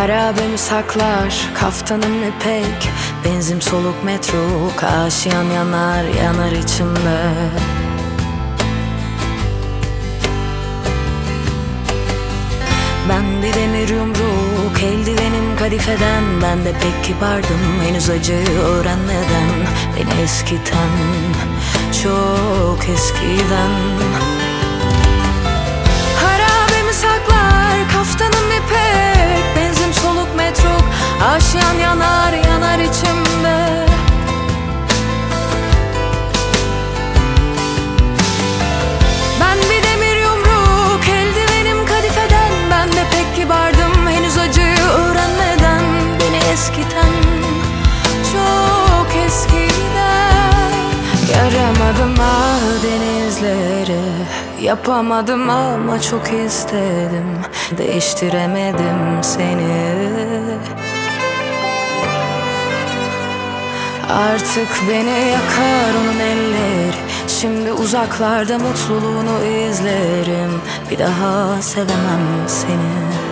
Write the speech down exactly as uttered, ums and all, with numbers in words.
Harabemi saklar, kaftanım ipek, benzin soluk metro, kaşiyan yanar, yanar içimde. Ben bir demir yumruk, eldivenim kadifeden. Ben de pek kibardım, henüz acıyı öğrenmeden. Beni eskiten, çok eskiden. Harabemi saklar, kaftanım ipek, benzin soluk metruk, aşiyan yanar, yanar içimde. Ben bir demir yumruk, eldivenim kadifeden. Ben de pek kibardım, henüz acıyı öğrenmeden. Beni eskiten, çok eskiden. Yaramadım ah denizleri, yapamadım ama çok istedim. Değiştiremedim seni. Artık beni yakar onun elleri. Şimdi uzaklarda mutluluğunu izlerim. Bir daha sevemem seni.